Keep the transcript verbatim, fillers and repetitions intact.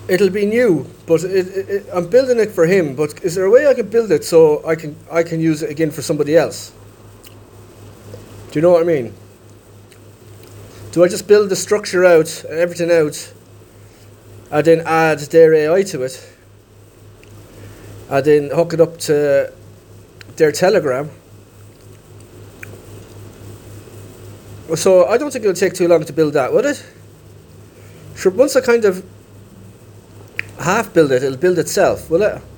It'll be new, but it, it, it, I'm building it for him. But is there a way I can build it so I can I can use it again for somebody else? Do you know what I mean? Do I just build the structure out and everything out, and then add their A I to it, and then hook it up to their Telegram? So I don't think it'll take too long to build that, would it? Sure, once I kind of half build it, it'll build itself, will it?